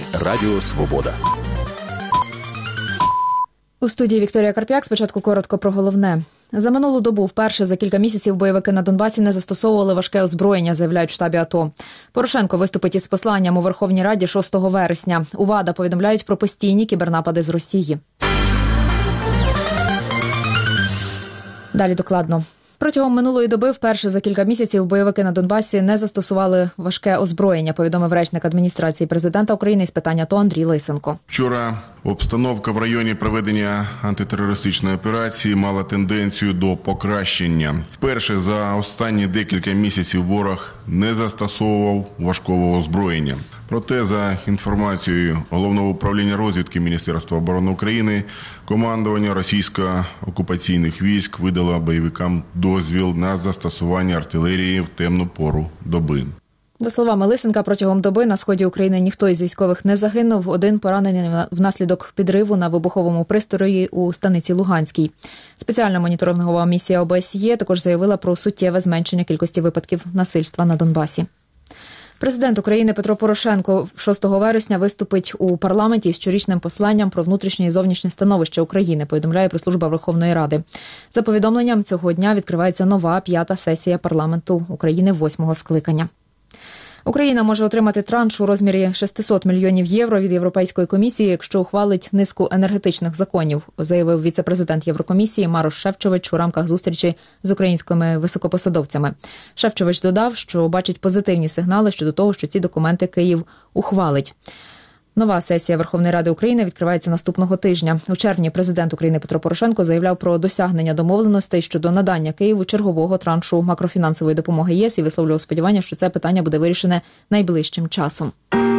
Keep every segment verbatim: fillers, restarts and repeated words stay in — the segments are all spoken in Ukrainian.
Радіо Свобода. У студії Вікторія Карп'як. Спочатку коротко про головне. За минулу добу вперше за кілька місяців бойовики на Донбасі не застосовували важке озброєння, заявляють в штабі АТО. Порошенко виступить із посланням у Верховній Раді шостого вересня. У ВАДА повідомляють про постійні кібернапади з Росії. Далі докладно. Протягом минулої доби вперше за кілька місяців бойовики на Донбасі не застосували важке озброєння, повідомив речник адміністрації президента України з питань АТО Андрій Лисенко. Вчора обстановка в районі проведення антитерористичної операції мала тенденцію до покращення. Вперше за останні декілька місяців ворог не застосовував важкого озброєння. Проте, за інформацією Головного управління розвідки Міністерства оборони України, командування російсько-окупаційних військ видало бойовикам дозвіл на застосування артилерії в темну пору доби. За словами Лисенка, протягом доби на сході України ніхто із військових не загинув, один поранений внаслідок підриву на вибуховому пристрої у станиці Луганській. Спеціальна моніторингова місія ОБСЄ також заявила про суттєве зменшення кількості випадків насильства на Донбасі. Президент України Петро Порошенко шостого вересня виступить у парламенті з щорічним посланням про внутрішнє і зовнішнє становище України, повідомляє прес-служба Верховної Ради. За повідомленням, цього дня відкривається нова п'ята сесія парламенту України восьмого скликання. Україна може отримати транш у розмірі шістсот мільйонів євро від Європейської комісії, якщо ухвалить низку енергетичних законів, заявив віце-президент Єврокомісії Марош Шефчович у рамках зустрічі з українськими високопосадовцями. Шефчович додав, що бачить позитивні сигнали щодо того, що ці документи Київ ухвалить. Нова сесія Верховної Ради України відкривається наступного тижня. У червні президент України Петро Порошенко заявляв про досягнення домовленостей щодо надання Києву чергового траншу макрофінансової допомоги ЄС і висловлював сподівання, що це питання буде вирішене найближчим часом.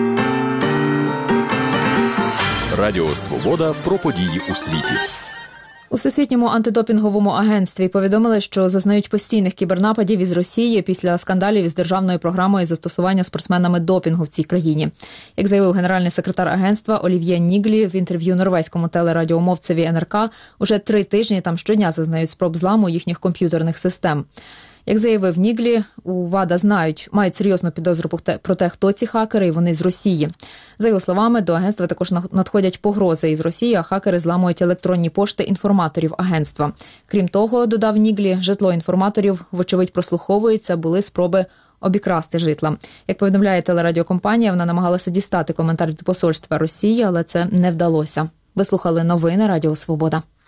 Радіо Свобода про події у світі. У Всесвітньому антидопінговому агентстві повідомили, що зазнають постійних кібернападів із Росії після скандалів із державною програмою застосування спортсменами допінгу в цій країні. Як заявив генеральний секретар агентства Олів'є Ніглі в інтерв'ю норвезькому телерадіомовцеві ен ер ка, уже три тижні там щодня зазнають спроб зламу їхніх комп'ютерних систем. Як заявив Ніглі, у ВАДА знають, мають серйозну підозру про те, хто ці хакери, і вони з Росії. За його словами, до агентства також надходять погрози із Росії, а хакери зламують електронні пошти інформаторів агентства. Крім того, додав Ніглі, житло інформаторів, вочевидь, прослуховується, були спроби обікрасти житла. Як повідомляє телерадіокомпанія, вона намагалася дістати коментар від посольства Росії, але це не вдалося. Ви слухали новини Радіо Свобода.